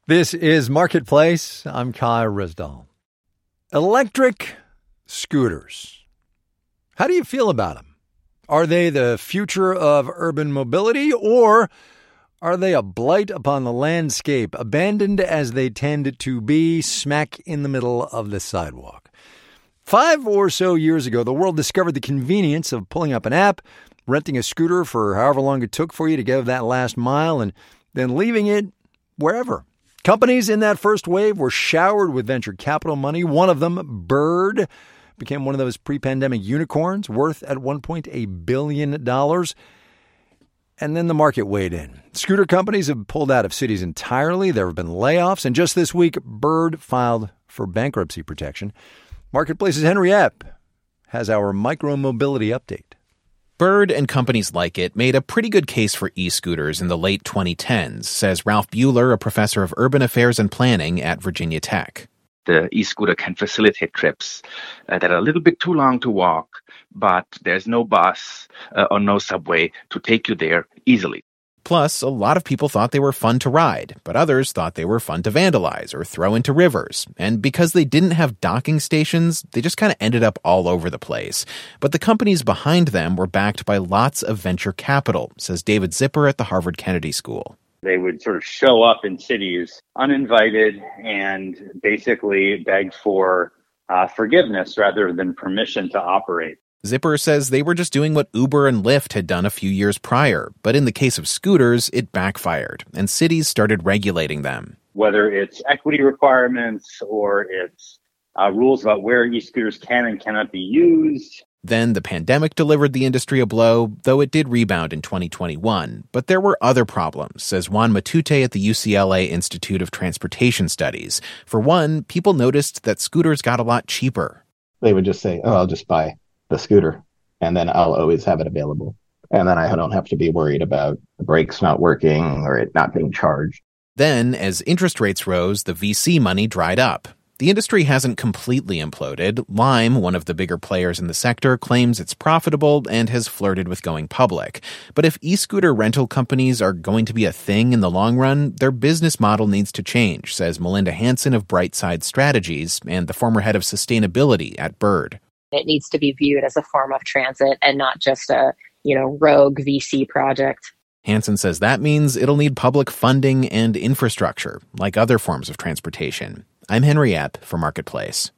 This is Marketplace. I'm Kai Rizdal. Electric scooters. How do you feel about them? Are they the future of urban mobility, or are they a blight upon the landscape, abandoned as they tend to be smack in the middle of the sidewalk? 5 or so years ago, the world discovered the convenience of pulling up an app, renting a scooter for however long it took for you to go that last mile, and then leaving it wherever. Companies in that first wave were showered with venture capital money. One of them, Bird, became one of those pre-pandemic unicorns worth at one point $1 billion. And then the market weighed in. Scooter companies have pulled out of cities entirely. There have been layoffs. And just this week, Bird filed for bankruptcy protection. Marketplace's Henry Epp has our micro-mobility update. Bird and companies like it made a pretty good case for e-scooters in the late 2010s, says Ralph Buehler, a professor of urban affairs and planning at Virginia Tech. The e-scooter can facilitate trips that are a little bit too long to walk, but there's no bus or no subway to take you there easily. Plus, a lot of people thought they were fun to ride, but others thought they were fun to vandalize or throw into rivers. And because they didn't have docking stations, they just kind of ended up all over the place. But the companies behind them were backed by lots of venture capital, says David Zipper at the Harvard Kennedy School. They would sort of show up in cities uninvited and basically beg for forgiveness rather than permission to operate. Zipper says they were just doing what Uber and Lyft had done a few years prior, but in the case of scooters, it backfired, and cities started regulating them. Whether it's equity requirements or it's rules about where e-scooters can and cannot be used. Then the pandemic delivered the industry a blow, though it did rebound in 2021. But there were other problems, says Juan Matute at the UCLA Institute of Transportation Studies. For one, people noticed that scooters got a lot cheaper. They would just say, I'll just buy the scooter, and then I'll always have it available. And then I don't have to be worried about the brakes not working or it not being charged. Then, as interest rates rose, the VC money dried up. The industry hasn't completely imploded. Lime, one of the bigger players in the sector, claims it's profitable and has flirted with going public. But if e-scooter rental companies are going to be a thing in the long run, their business model needs to change, says Melinda Hansen of Brightside Strategies and the former head of sustainability at Bird. It needs to be viewed as a form of transit and not just a, rogue VC project. Hansen says that means it'll need public funding and infrastructure, like other forms of transportation. I'm Henry Epp for Marketplace.